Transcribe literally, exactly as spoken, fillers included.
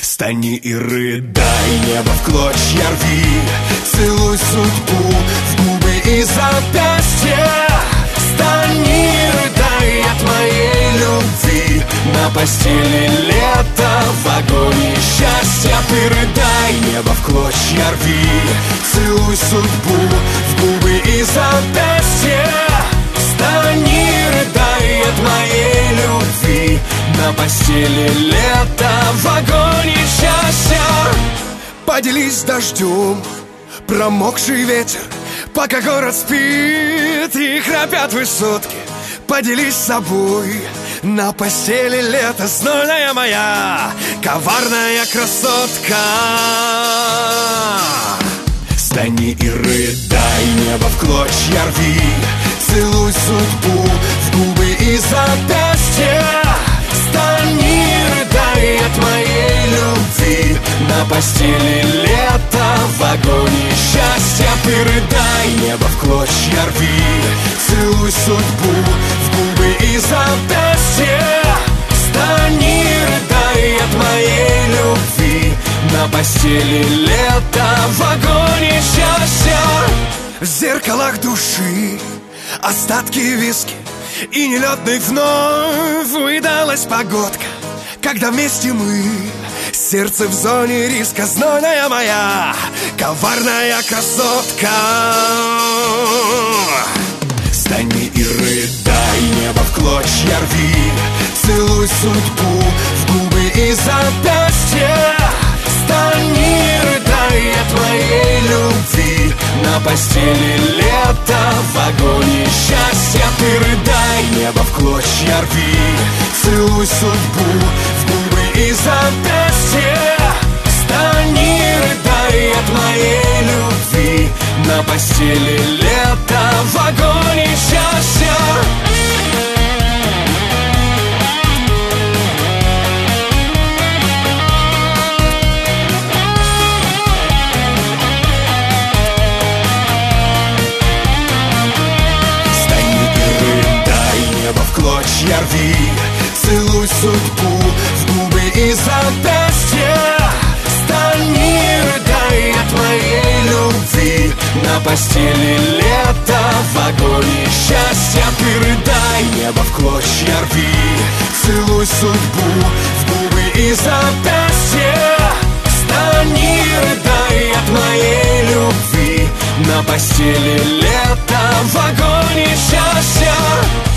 Стани и рыдай, небо в клочья рви, целуй судьбу в губы и запястья. Стани и рыдай от моей любви, на постели лето, в агонии счастья. Ты рыдай, небо в клочья рви, целуй судьбу в губы и запястья. Стани и рыдай от моей любви, на постели лето, в агонии счастья. Поделись дождем, промокший ветер, пока город спит и храпят высотки. Поделись собой, на постели лето, знойная моя коварная красотка. Стани и рыдай, небо в клочья рви, целуй судьбу в губы и запястья. Стани и рыдай от моей любви, на постели лето, в агонии счастья. Ты рыдай, небо в клочья рви, целуй судьбу в губы и запястья. Стани и рыдай от моей любви, на постели лето, в агонии счастья. В зеркалах души остатки виски, и нелетной вновь выдалась погодка, когда вместе мы, сердце в зоне риска, знойная моя коварная красотка. Стани и рыдай, небо в клочья рви, целуй судьбу в губы и запястья. Стани и рыдай от моей любви, на постели лето, в агонии счастья. Ты рыдай, небо в клочья рви, целуй судьбу в губы и запястья. Стани и рыдай от моей любви, на постели лето, в агонии счастья. Клочья рви, целуй судьбу в губы и запястья. Стани и рыдай от моей любви, на постели лето, в агонии счастья. Ты рыдай, небо в клочья рви, целуй судьбу в губы и запястья. Стани и рыдай от моей любви, на постели лето, в агонии счастья.